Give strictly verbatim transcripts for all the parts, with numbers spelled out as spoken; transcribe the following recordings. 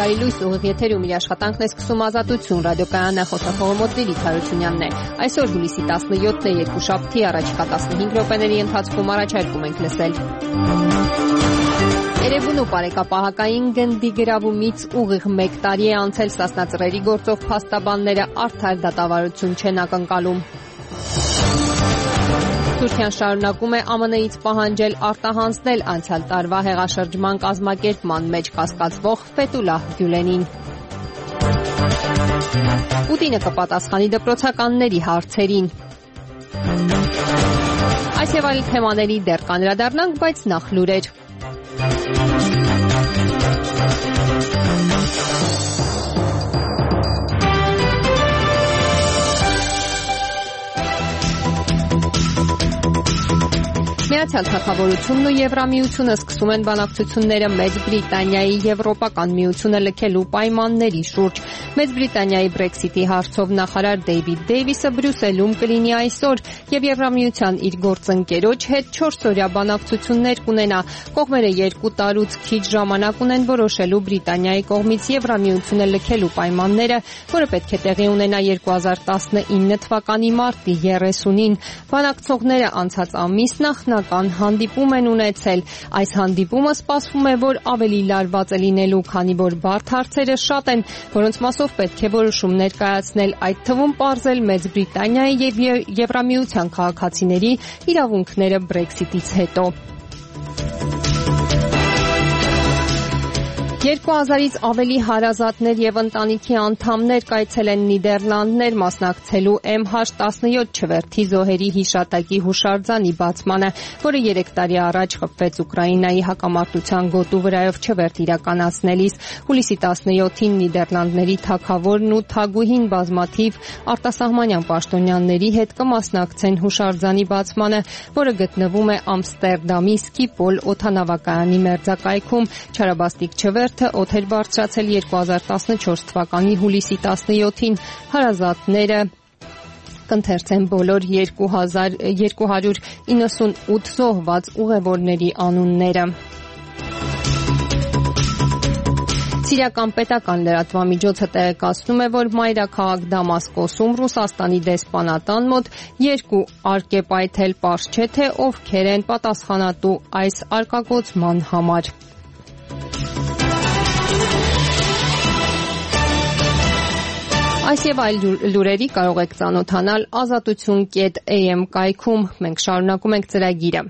Բարելույս ուղիղ եթերում իր աշխատանքն է սկսում Ազատություն ռադիոկայանը, խոսափողոմոտ Լիլիթ Հարությունյանն է։ Այսօր հուլիսի տասնյոթն է, երկուշաբթի առաջիկա տասնհինգ րոպեների ընթացքում առաջարկում ենք լսել։ Երևանու բարեկապահակային գնդի գրավումից ուղիղ մեկ տարի է անցել, Սասնա Ծռերի գործով փաստաբանները արդար դատավարություն չեն ակնկալում։ Թուրքիան շարունակում է ԱՄՆ -ից պահանջել արտահանձնել անցյալ տարվա հեղաշրջման կազմակերպման մեջ կասկածվող Ֆեթուլահ Գյուլենին։ Պուտինը կպատասխանի դպրոցականների հարցերին։ Այս եւ այլ թեմաների դեռ կանդրադառնանք, բայց նախ լուրեր։ Միացյալ Թագավորությունն ու Եվրամիությունը սկսում են բանակցությունները Մեծ Բրիտանիայի Եվրոպական միությունը լքելու պայմանների շուրջ։ Մեծ Բրիտանիայի Brexit-ի հարցով նախարար Դեյվիդ Դեյվիսը Բրյուսելում կլինի այսօր եւ Եվրամիության իր գործընկերոջ հետ չորսօրյա բանակցություններ կունենա։ Կողմերը երկու տարուց քիչ ժամանակ ունեն որոշելու Բրիտանիայի կողմից Եվրամիությունը լքելու պայմանները, որը պետք է տեղի ունենա երկու հազար տասնինը թվականի մարտի երեսունին։ Բանակցողները անցած ամիս նախնական հանդիպում են ունեցել։ Այս հանդիպումը սպասվում է, որ ավելի լարված է լինելու, քանի որ բարդ հարցերը շատ են, որոնց մասով պետք է որոշումներ կայացնել, այդ թվում պարզել Մեծ Բրիտանիայի եւ Եվրամիության քաղաքացիների իրավունքները Brexit-ից հետո։ Երկու հազարից ավելի հարազատներ եւ ընտանիքի անդամներ կայցել են Նիդերլանդներ մասնակցելու Էմ Հաչ տասնյոթ չվերթի զոհերի հիշատակի հուշարձանի բացմանը, որը երեք տարի առաջ խփվեց Ուկրաինայի հակամարտության գոտու վրայով չվերթ իրականացնելիս։ Հուլիսի տասնյոթին Նիդերլանդների թագավորն ու թագուհին բազմաթիվ արտասահմանյան պաշտոնյաների հետ կմասնակցեն հուշարձանի բացմանը, որը գտնվում է Ամստերդամի Սկիփոլ օդանավակայանի մերձակայքում։ Չարաբաստիկ չվերթ օդ էր բարձրացել երկու հազար տասնչորս թվականի հուլիսի տասնյոթին։ Հարազատները կընթերցեն բոլոր երկու հարյուր իննսունութ զոհված ուղևորների անունները։ Սիրիական պետական լրատվամիջոցը տեղեկացնում է, որ մայրաքաղաք Դամասկոսում Ռուսաստանի դեսպանատան մոտ երկու արկ է պայթել, պարզ չէ թե ովքեր են պատասխանատու այս արկագործման համար։ Այս եւ այլ լուրերի կարող եք ծանոթանալ ազատություն կետ էյ էմ կայքում։ Մենք շարունակում ենք ծրագիրը։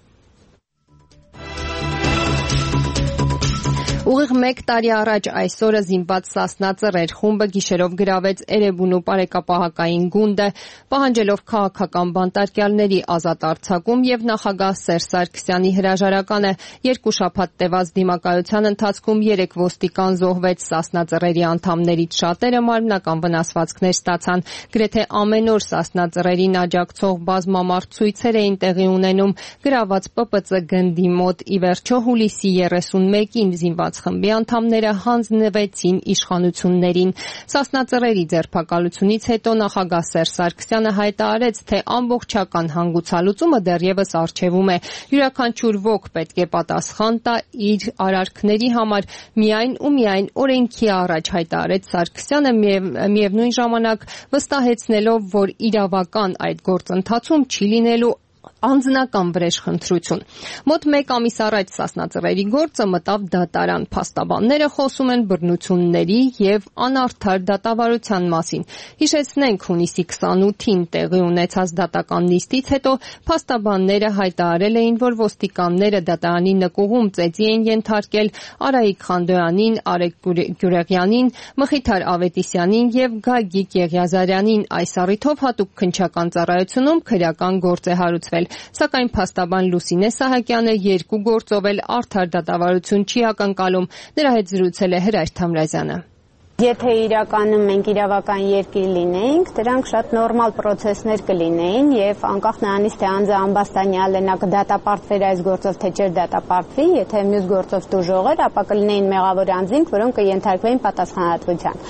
Ուղիղ մեկ տարի առաջ այսօրը զինված Սասնա Ծռեր խումբը գիշերով գրավեց Էրեբունու բարեկապահակային գունդը, պահանջելով քաղաքական բանտարկյալների ազատ արձակում եւ նախագահ Սերժ Սարգսյանի հրաժարականը։ Երկու շաբաթ տևած դիմակայության ընթացքում երեք ոստիկան զոհվեց, Սասնա Ծռերի անդամներից շատերը մարմնական վնասվածքներ ստացան։ Գրեթե ամեն օր Սասնա Ծռերին աջակցող բազմամարդ ցույցեր էին տեղի ունենում գրաված պ պ ծ գնդի մոտ։ Ի վերջո հուլիսի երեսունմեկին զինված խմբի անդամները հանձնվեցին իշխանություններին։ Սասնա Ծռերի ձերբակալությունից հետո նախագահ Սերժ Սարգսյանը հայտարարեց, թե ամբողջական հանգուցալուծումը դեռևս առջևում է։ Յուրաքանչյուր ոք պետք է պատասխան տա իր արարքների համար միայն ու միայն օրենքի առաջ, հայտարարեց Սարգսյանը, միևնույն ժամանակ վստահեցնելով, որ իրավական այդ գործընթացում չի լինելու անձնական վրեժխնդրություն։ Մոտ մեկ ամիս առաջ Սասնա Ծռերի գործը մտավ դատարան։ Փաստաբանները խոսում են բռնությունների եւ անարդար դատավարության մասին։ Հիշեցնենք, հունիսի քսանութին տեղի ունեցած դատական նիստից հետո փաստաբանները հայտարարել էին, որ ոստիկանները դատարանի նկուղում ծեծի են ենթարկել Արայիկ Խանդոյանին, Արեգ Գյուրեղյանին, Մխիթար Ավետիսյանին եւ Գագիկ Եղիազարյանին։ Այս առիթով հատուկ քննչական ծառայությունում քրեական գործ է հարուցվել։ Սակայն փաստաբան Լուսինե Սահակյանը երկու գործով էլ արդար դատավարություն չի ակնկալում։ Նրա հետ զրուցել է Հրայր Թամրազյանը։ Եթե իրականում մենք իրավական երկիր լինեինք, դրանք շատ նորմալ պրոցեսներ կլինեին եւ անկախ նրանից թե անձը ամբաստանյալ է, նա կդատապարտվեր այս գործով, թե չէր դատապարտվի, եթե մյուս գործով տուժող էր, ապա կլինեին մեղավոր անձինք, որոնք կենթարկվեին պատասխանատվության։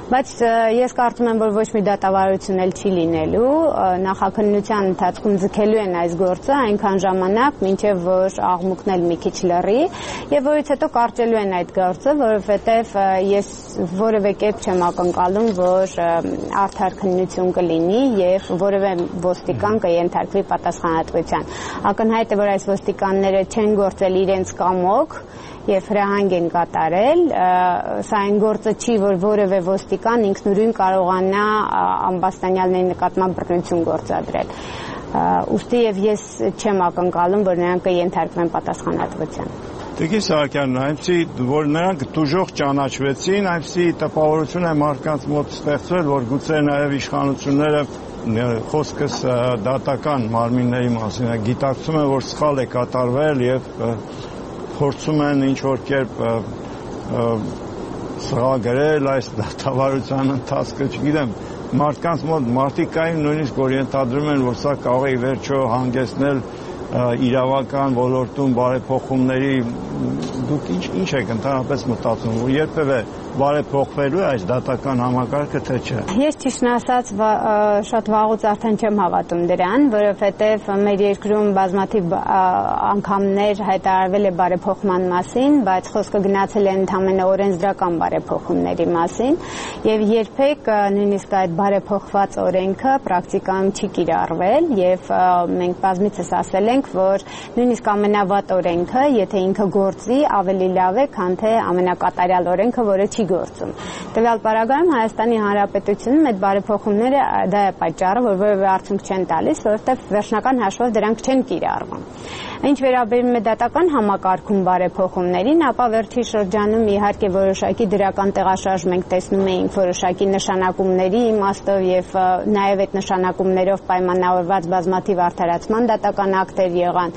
Բայց ես կարծում եմ, որ ոչ մի դատավարություն էլ չի լինելու, նախաքննության ընթացքում ձգելու են այս գործը այնքան ժամանակ, մինչև որ աղմուկն էլ մի քիչ լռի, եւ որից հետո կարճելու են այդ գործը, որովհետեւ ես որևէ կերպ չեմ ակնկալում, որ արդար քննություն կլինի եւ որևէ ոստիկան կենթարկվի պատասխանատվության։ Ակնհայտ է, որ այս ոստիկանները չեն գործել իրենց կամոք եւ հրահանգ են կատարել, սա այն գործը չի, որ որևէ ոստիկան ինքնուրույն կարողանա ամբաստանյալների նկատմամբ բռնություն գործադրել։ Ուստի եւ ես չեմ ակնկալում, որ նրանք կենթարկվեն պատասխանատվության։ Տիկին Սահակյան, այնպիսի, որ նրանք դժոխք ճանաչվեցին, այնպիսի տպավորություն է մարդկանց մոտ ստեղծվել, որ գուցե նաեւ իշխանությունները խոսքս դատական մարմինների մասին է, գիտակցում են, որ սխալ է կատարվել եւ փորձում են ինչ-որ կերպ սղագրել այս դատավարության ընթացքը, չգիտեմ, մարդկանց մոտ մարդիկ կային նույնիսկ, որ ենթադրում են, որ սա կարող է վերջո հանգեցնել իրավական ոլորտում բարեփոխումների, դուք ինչ ինչ եք ընդհանրապես մտածում, որ երբևէ բարեփոխվելու է այս դատական համակարգը, թե չէ։ Ես ճիշտն ասած շատ վաղուց արդեն չեմ հավատում դրան, որովհետև մեր երկրում բազմաթիվ անգամներ հայտարարվել է բարեփոխման մասին, բայց խոսքը գնացել է ընդհանրապես օրենսդրական բարեփոխումների մասին, եւ երբեք նույնիսկ այդ բարեփոխված օրենքը պրակտիկայում չի կիրառվել, եւ մենք բազմիցս ասել ենք, որ նույնիսկ ամենավատ օրենքը, եթե ինքը գործի, ավելի լավ է, քան թե ամենակատարյալ օրենքը, որը չի գործում։ Տվյալ պարագայում Հայաստանի Հանրապետությունում այդ բարեփոխումները դա է պատճառը, որ որևէ արդյունք չեն տալիս, որովհետև վերջնական հաշվով դրանք չեն կիրառվում։ Ինչ վերաբերում է դատական համակարգում բարեփոխումներին, ապա վերջի շրջանում իհարկե որոշակի դրական տեղաշարժ մենք տեսնում էինք որոշակի նշանակումների իմաստով եւ նաեւ այդ նշանակումներով պայմանավորված բազմաթիվ արդարացման դատական ակտեր եղան,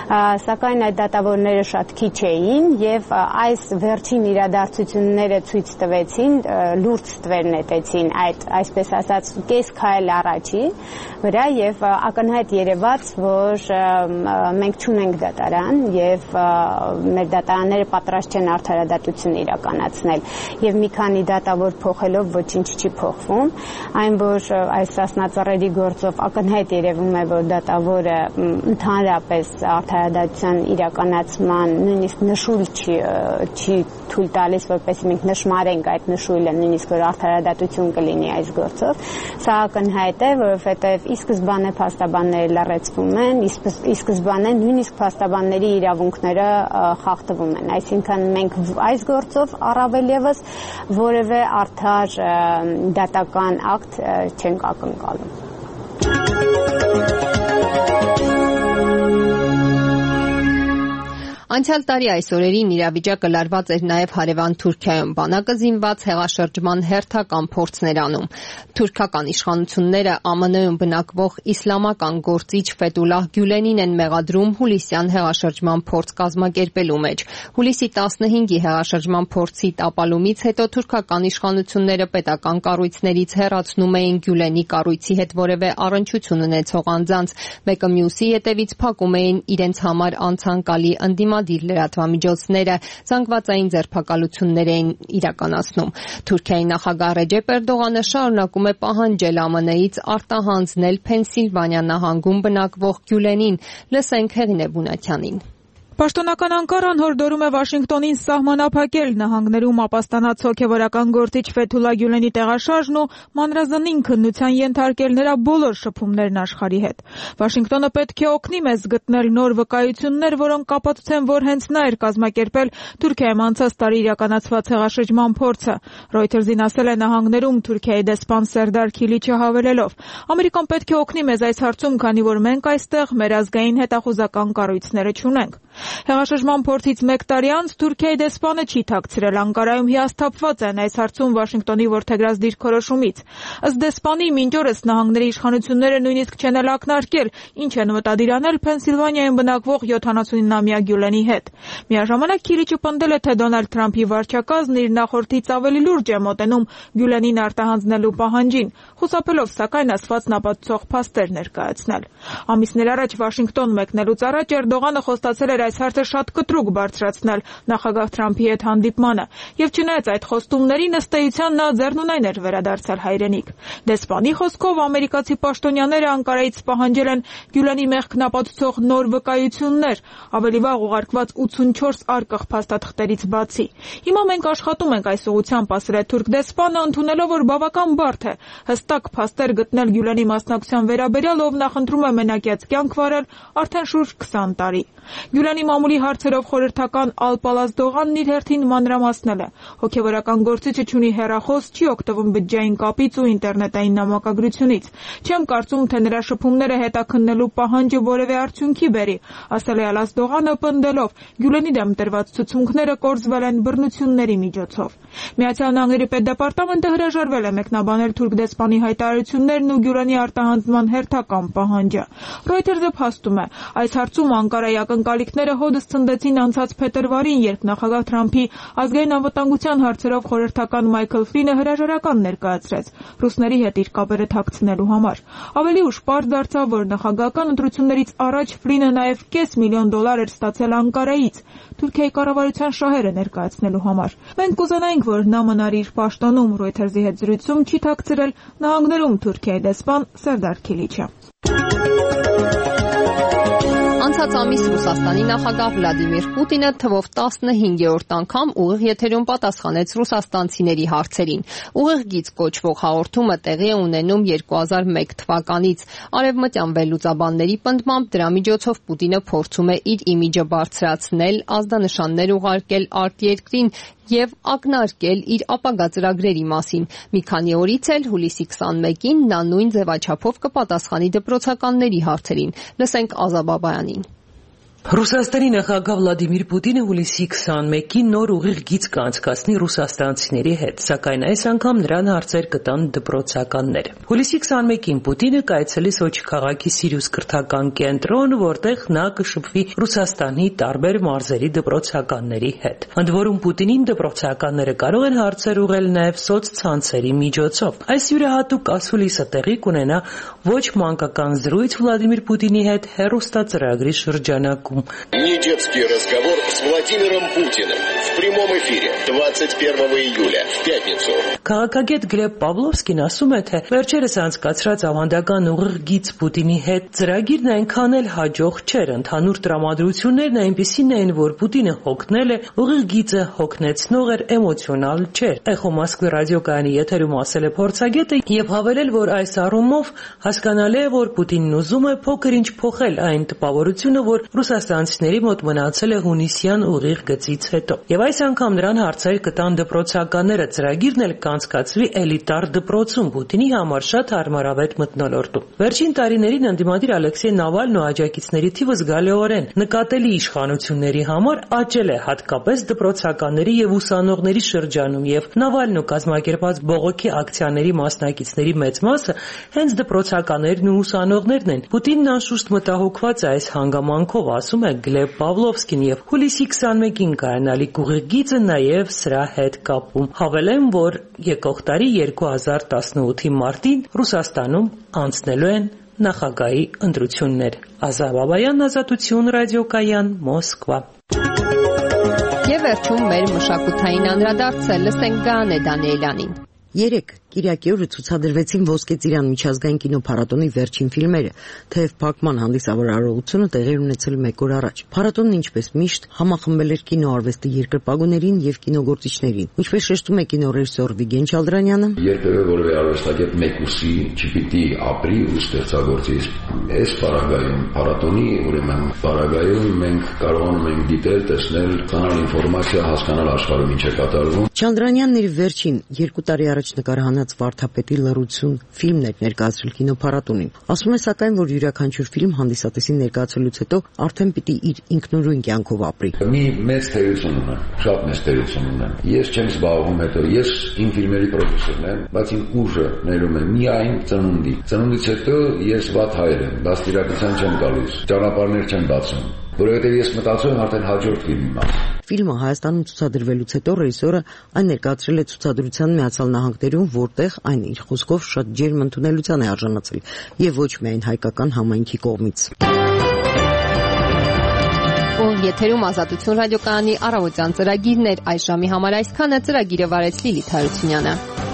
սակայն այդ դատավորները շատ քիչ էին եւ այս վերջին իրադարձությունները ցույց տվեցին, լուրջ ստվեր նետեցին այդ, այսպես ասած, կես քայլ առաջի վրա եւ ակնհայտ երևաց, որ մենք չունենք դատարան եւ մեր դատարանները պատրաստ չեն արդարադատություն իրականացնել եւ մի քանի դատավոր փոխելով ոչինչ չի փոխվում, այն որ այս ասնածառերի գործով ակնհայտ երևում է, որ դատավորը ընդհանրապես արդարադատության իրականացման նույնիսկ նշույլ չի չի թույլ տալիս, որպես մենք նշмарենք այդ նշույլը, նույնիսկ որ արդարադատություն կլինի այս գործով, սա ակնհայտ է, որովհետեւ ի սկզբանե փաստաբանները լարեցվում են, ի սկզբանե նույնիսկ փաստաբանների իրավունքները խախտվում են, այսինքն մենք այս գործով առավել եւս որևէ արդար դատական ակտ չենք ակնկալում։ Անցյալ տարի այս օրերին իրավիճակը լարված էր նաև հարևան Թուրքիայում, բանակը զինված հեղաշրջման հերթական փորձներ անում։ Թուրքական իշխանությունները ԱՄՆ-ում բնակվող իսլամական գործիչ Ֆեթուլահ Գյուլենին են մեղադրում հուլիսյան հեղաշրջման փորձ կազմակերպելու մեջ։ Հուլիսի տասնհինգի հեղաշրջման փորձի տապալումից հետո թուրքական իշխանությունները պետական կառույցներից հեռացնում էին Գյուլենի կառույցի հետ որևէ առնչություն ունեցող անձանց, մեկը մյուսի հետևից փակում էին իրենց համար անցանկալի ընդդիմադիր լրատվամիջոցները, զանգվածային ձերբակալություններ էին իրականացնում։ Թուրքիայի նախագահ Ռեջեփ Էրդողանը շարունակում է պահանջել ԱՄՆ-ից արտահանձնել Փենսիլվանիա նահանգում բնակվող Գյուլենին։ Լսենք Հեղինե Բունաթյանին։ Պաշտոնական Անկարան հորդորում է Վաշինգտոնին սահմանափակել նահանգներում ապաստանած հոգևորական գործիչ Ֆեթուլահ Գյուլենի տեղաշարժն ու մանրազնին քննության ենթարկել նրա բոլոր շփումներն աշխարհի հետ։ Վաշինգտոնը պետք է օգնի մեզ գտնել նոր վկայություններ, որոնք կապացուցեն, որ հենց նա էր կազմակերպել Թուրքիայում անցած տարի իրականացված հեղաշրջման փորձը։ Reuters-ին ասել է նահանգներում Թուրքիայի դեսպան Սերդար Քիլիչը հավելելով. Ամերիկան պետք է օգնի մեզ այս հարցում, քանի որ մենք այստեղ մեր ազգային հետախուզական կառույցները չունենք։ Հեղաշրջման փորձից մեկ տարի անց Թուրքիայի դեսպանը չի թաքցրել Անկարայում հիասթափված են այս հարցում Վաշինգտոնի որդեգրած դիրքորոշումից։ Ըստ դեսպանի մինչ օրս նահանգների իշխանությունները նույնիսկ չեն էլ ակնարկել, ինչ են մտադիր անել Փենսիլվանիայում բնակվող յոթանասունինամյա Գյուլենի հետ։ Միաժամանակ Քիլիչը պնդել է, թե Դոնալդ Թրամփի վարչակազմն իր նախորդից ավելի լուրջ է մոտենում Գյուլենին արտահանձնելու պահանջին, խուսափելով սակայն ասվածն ապացուցող փաստեր ներկայացնել։ Ամիսներ առաջ Վաշինգտոն մեկնելուց առաջ Էրդողանը խոստացել էր այս հարցը շատ կտրուկ բարձրացնել նախագահ Թրամփի հետ հանդիպմանը, եւ չնայած այդ խոստումներին ըստ էության նա ձեռնունայն էր վերադարձել հայրենիք։ Դեսպանի խոսքով ամերիկացի պաշտոնյաները Անկարայից պահանջել են Գյուլանի մեղքն ապացուցող նոր վկայություններ, ավելի վաղ ուղարկված ութսունչորս արկղ փաստաթղթերից բացի։ Հիմա մենք աշխատում ենք այս ուղղությամբ, ասել է թուրք դեսպանը, ընդունելով, որ բավական բարդ է հստակ փաստեր գտնել Գյուլանի մասնակցության վերաբերյալ, ով նախընտրում է մենակյաց կյանք վարել արդեն շուրջ քսան տարի։ Գյուլանի մամուլի հարցերով խորհրդական Ալ-Պալաս Դողանն իր հերթին մանրամասնել է. հոգևորական գործիչը չունի հեռախոս, չի օգտվում բջջային կապից ու ինտերնետային նամակագրությունից։ Չեմ կարծում, թե նրա շփումները հետաքննելու պահանջը որևէ արդյունքի բերի, ասել է Ալաս Դողանը, պնդելով. Գյուլանի դեմ տրված ցուցումները կորզվել են բռնությունների միջոցով։ Միացյալ Նահանգների պետդեպարտամենտը հրաժարվել է մեկնաբանել թուրք դեսպանի հայտարարություններն ու Գյուլանի արտահանձնման հերթական պահանջը։ Reuters-ը փաստում է, այս հարցում Անկարայի ակնկալիքները հոդս ցնդեցին անցած փետրվարին, երբ նախագահ Թրամփի ազգային անվտանգության հարցերով խորհրդական Մայքլ Ֆլինը հրաժարական ներկայացրեց ռուսների հետ իր կապերը թաքցնելու համար։ Ավելի ուշ պարզ դարձավ, որ նախագահական ընտրություններից առաջ Ֆլինը նաև կես միլիոն դոլար էր ստացել Անկարայից Թուրքիայի կառավարության շահերը ներկայացնելու համար։ Մենք կուզենայինք, որ նա մնար իր պաշտոնում, Reuters-ի հետ զրույցում չի թաքցրել նահանգներում Թուրքիայի դեսպան Սերդար Քիլիչը։ Անցած ամիս Ռուսաստանի նախագահ Վլադիմիր Պուտինը թվով տասնհինգերորդ անգամ ուղիղ եթերում պատասխանեց ռուսաստանցիների հարցերին։ Ուղիղ գիծ կոչվող հաղորդումը տեղի է ունենում երկու հազար մեկ թվականից։ Արևմտյան վերլուծաբանների պնդմամբ դրա միջոցով Պուտինը փորձում է իր իմիջը բարձրացնել, ազդանշաններ ուղարկել արտերկրին եւ ակնարկել իր ապագա ծրագրերի մասին։ Մի քանի օրից էլ հուլիսի քսանմեկին նա նույն ձևաչափով կպատասխանի դպրոցականների հարցերին։ Լսենք Ազա Բաբայանին։ Ռուսաստանի նախագահ Վլադիմիր Պուտինը հուլիսի քսանմեկին նոր ուղիղ գիծ կանցկացնի ռուսաստանցիների հետ, սակայն այս անգամ նրան հարցեր կտան դպրոցականներ։ Հուլիսի քսանմեկին Պուտինը կայցելի Սոչի քաղաքի Սիրիուս կրթական կենտրոն, որտեղ նա կշփվի Ռուսաստանի տարբեր մարզերի դպրոցականների հետ։ Ընդ որում Պուտինին դպրոցականները կարող են հարցեր ուղղել նաև սոցցանցերի միջոցով։ Այս յուրահատուկ ասուլիսը տեղի կունենա ոչ մանկական զրույց Վլադիմիր Պուտինի հետ հեռուստածրագրի շրջանակում։ Не детский разговор с Владимиром Путиным в прямом эфире двадцать первого июля в пятницу. Քաղաքագետ Գլեբ Պավլովսկին ասում է, թե վերջերս անցկացրած ավանդական ուղիղ գիծ Պուտինի հետ ծրագիրն այնքան էլ հաջող չէր։ Ընդհանուր տրամադրություններն այնպիսին էին, որ Պուտինը հոգնել է, ուղիղ գիծը հոգնեցնող էր, էմոցիոնալ չէր։ Էխո Մոսկվի ռադիոկայանի եթերում ասել է փորձագետը եւ հավելել, որ այս առումով հասկանալի է, որ Պուտինն ուզում է փոքր-ինչ փոխել այն տպավորությունը, որ ռուսաստանցիների մոտ մնացել է հունիսյան ուղիղ գծից հետո։ Եվ այս անգամ նրան հարցեր կտան դպրոցականները, ծրագիրն էլ կանցկացվի էլիտար դպրոցում, Պուտինի համար շատ հարմարավետ մթնոլորտում։ Վերջին տարիներին ընդդիմադիր Ալեքսեյ Նավալնու աջակիցների թիվը զգալիորեն նկատելի իշխանությունների համար աճել է, հատկապես դպրոցականների եւ ուսանողների շրջանում, եւ Նավալնու կազմակերպած բողոքի ակցիաների մասնակիցների մեծ մասը հենց դպրոցականներն ու ուսանողներն են։ Պուտինն անշուշտ մտահոգված է այս հանգամանքով, ասում է Գլեբ Պավլովսկին, եւ հուլիսի քսանմեկին կայանալիք ուղիղ գիծը նաեւ սրա հետ կապում։ Հավելեմ, որ եկող տարի երկու հազար տասնութի մարտին Ռուսաստանում անցնելու են նախագահի ընտրություններ։ Ազա Բաբայան, Ազատություն ռադիոկայան, Մոսկվա։ Եվ վերջում մեր մշակութային անդրադարձը լսենք Գանե Դանիելյանին։ Երեք Կիրակի օրը ցուցադրվեցին Ոսկե ծիրան միջազգային կինոփառատոնի վերջին ֆիլմերը, թեև փակման հանդիսավոր արարողությունը տեղի ունեցել մեկ օր առաջ։ Փառատոնն ինչպես միշտ համախմբել էր կինոարվեստի երկրպագուներին եւ կինոգործիչներին։ Ինչպես շեշտում է կինոռեժիսոր Վիգեն Չալդրանյանը, երբևէ որևէ արվեստագետ մեկուսի չպիտի ապրի ու ստեղծագործի։ Այս պարագայում փառատոնի ուրեմն պարագայում մենք կարողանում ենք դիտել, տեսնել, ստանալ ինֆորմացիա, հասկանալ աշխարհում ինչ է կատարվում։ Չալդրանյանն իր վերջին երկու տարի առաջ նկարահանած Վարդապետի լռություն ֆիլմն էր ներկայացրել կինոփառատոնին։ Ասում է սակայն, որ յուրաքանչյուր ֆիլմ հանդիսատեսին ներկայացելուց հետո արդեն պիտի իր ինքնուրույն կյանքով ապրի։ Մի մեծ թերություն ունեմ, շատ մեծ թերություն ունեմ։ Ես չեմ զբաղվում հետո, ես իմ ֆիլմերի պրոդյուսերն եմ, բայց իմ ուժը ներում է միայն ծնունդի։ Ծնունդից հետո ես վատ հայր եմ, դաստիարակության չեմ գալիս, ճանապարհներ չեմ բացում, որովհետև ես մտածում եմ արդեն հաջորդ ֆիլմի մասին։ Ֆիլմը Հայաստանում ցուցադրվելուց հետո ռեժիսորը այն ներկայացրել է ցուցադրության Միացյալ Նահանգներում, որտեղ այն իր խոսքով շատ ջերմ ընդունելության է արժանացել եւ ոչ միայն հայկական համայնքի կողմից։ Ու եթերում Ազատություն ռադիոկայանի առավոտյան ծրագիրներ այս ժամի համար այսքանը ծրագիրը վարեց Լիլիթ Հարությունյանը։